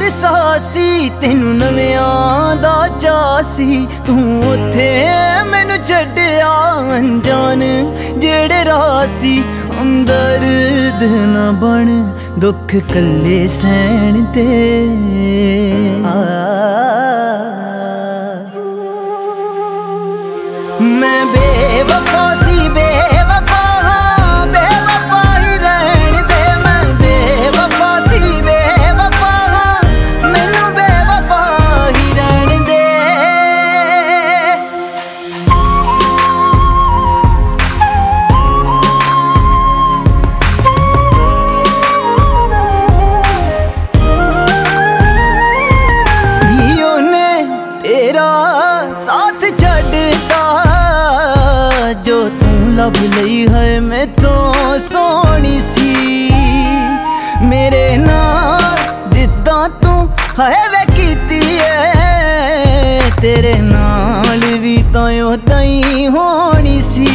सासी तेनू नवियां दा चासी तू उत्थे मैनू छड्डिया अनजान जेड़े रासी हमदर्द ना बन दुख कल्ले सहन दे मैं बेवफा सी बेवफा बेवफा ही रहन दे मैं बेवफा सी बेवफा मैनू बेवफा ही रहन दे ने तेरा साथ छड्डता जो तू लब लई है मैं तो सोनी सी मेरे नाल जिद्दां तू है वे कीती है तेरे नाल भी तो उदां ही होनी सी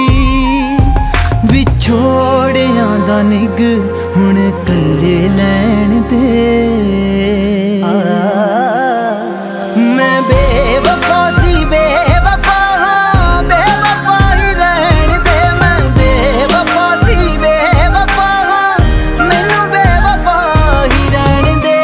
विछोड़ियां दा निग हुण कल्ले लैण दे मैं बेवफा सी बेवफा बेवफा ही रहन दे मैं बेवफा सी बेवफा मैनू बेवफा ही रहन दे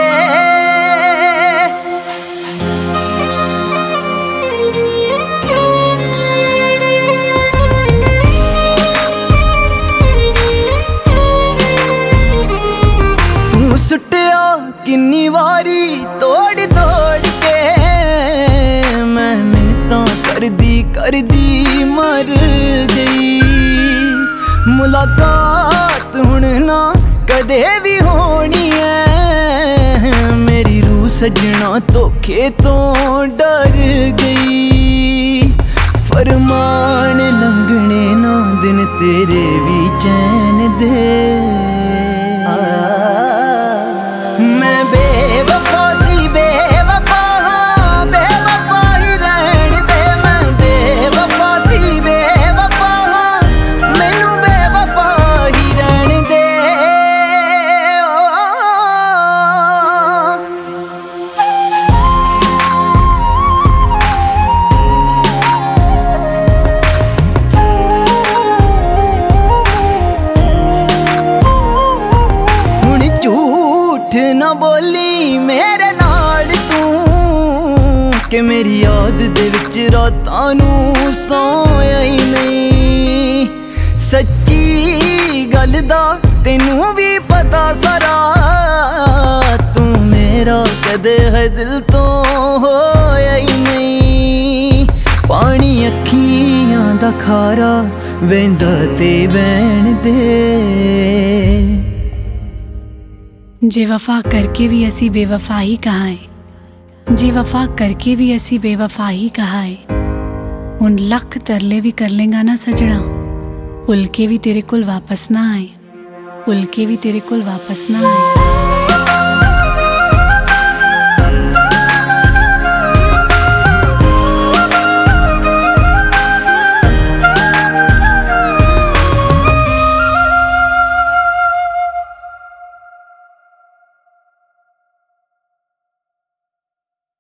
तू सुटिया किन्नी वारी तोड़ तोड़ के मैं मिन्नतां करदी मर गई मुलाकात हुण ना कदे भी होनी है मेरी रूह सजना धोखे तो डर गई फरमान लंघने ना दिन तेरे भी चैन दे मैं बेवफा सी बेवफा बेवफा ही रहन दे मैं बेवफा सी बेवफा मैनू बेवफा ही रहन दे हुण झूठ ना बोली मेरे नाल तू कि मेरी याद दे विच रातां नूं सोया ही नहीं सच्ची गल दा तेनू भी पता सारा तू मेरा कदे है दिल तो होया ही नहीं पानी अखियां दा खारा वेंदा ते वैण दे जे वफा करके भी असी बेवफा ही कहा है जे वफा करके भी असी बेवफा ही कहा है हुण लख तरले भी कर लेंगा ना सजना भुल के भी तेरे कोल वापस ना आए भुल के भी तेरे कोल वापस ना आए।